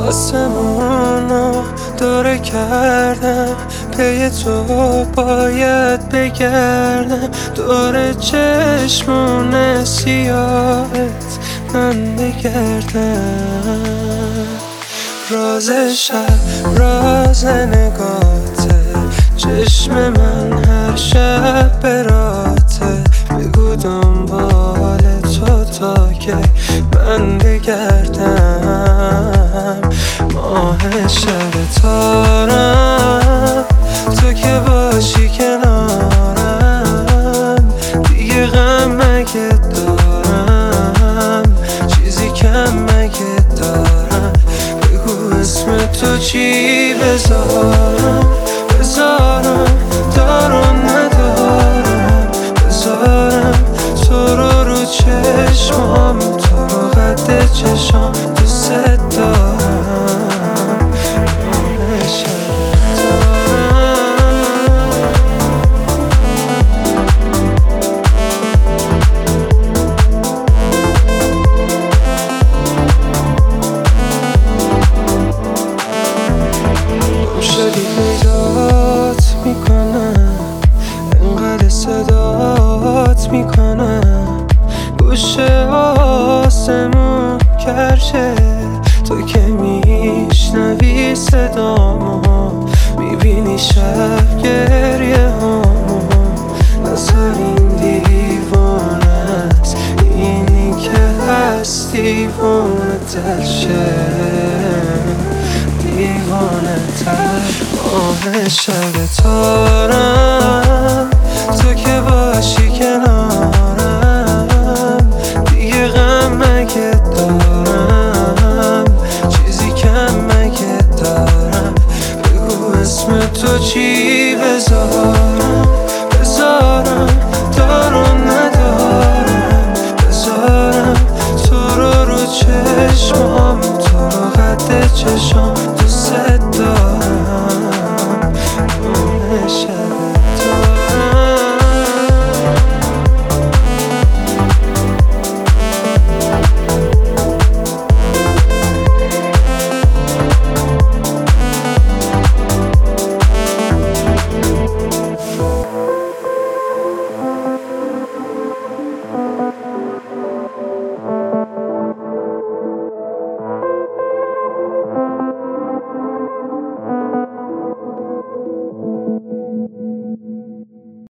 آسمونو داره کردم، پی تو باید بگردم، دور چشمون سیاهت من بگردم. راز شب راز نگاته، چشم من هر شب براته، بگو دنبال تو تا که من بگردم. ماه شب تارم، تو که باشی کنارم، دیگه غم مگه دارم، چیزی کم مگه دارم، بگو اسم تو چی بذارم، دارم ندارم، بذارم تو رو چشمام، تو رو قد چشام دوست دارم. ماه شب شدی پیدات میکنم، انقدر صدات میکنم، گوشه آسمون کرشه، تو که میشنوی صدامو، میبینی شب گریه هامو، نظر این دیوانه است، اینی که هست دیوانه تلشه، دیوانه تر. ماه شب تارم، تو که باشی کنارم، دیگه غم مگه دارم، چیزی کم مگه دارم، بگو اسم تو چی بذارم، دارم ندارم، بذارم تو رو چشمام، تو رو قد چشام